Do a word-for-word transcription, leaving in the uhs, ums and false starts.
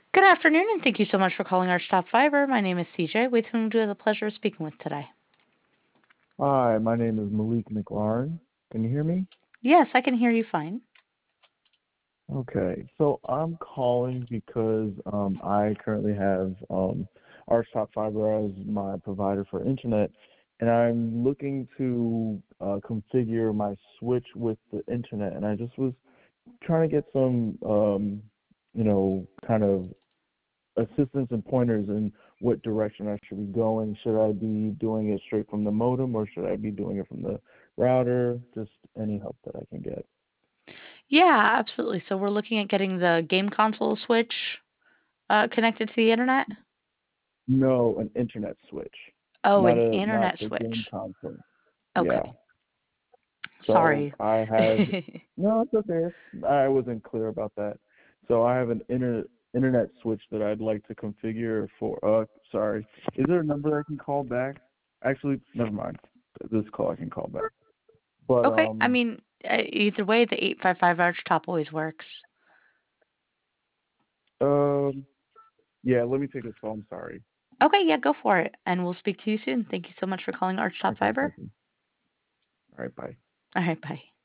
Good afternoon, and thank you so much for calling Arch Top Fiber. My name is C J, with whom do I have the pleasure of speaking with today? Hi, my name is Malik McLaurin. Can you hear me? Yes, I can hear you fine. Okay, so I'm calling because um, I currently have um, Archtop Fiber as my provider for internet, and I'm looking to uh, configure my switch with the internet, and I just was trying to get some, um, you know, kind of assistance and pointers in what direction I should be going. Should I be doing it straight from the modem, or should I be doing it from the router? Just any help that I can get. Yeah, absolutely. So we're looking at getting the game console switch uh, connected to the internet. No, an internet switch, Oh, not an a not internet the game switch. console. Yeah. Okay, So sorry. I have no, it's okay. I wasn't clear about that. So I have an inter, internet switch that I'd like to configure for. Uh, sorry. Is there a number I can call back? Actually, never mind. This call I can call back. But Okay, I um, mean, uh, either way, the eight five five Arch Top always works. um, yeah. Let me take this call. I'm sorry. Okay, yeah, go for it, and we'll speak to you soon. Thank you so much for calling Arch Top Okay, Fiber. thank you. All right, bye. All right, bye.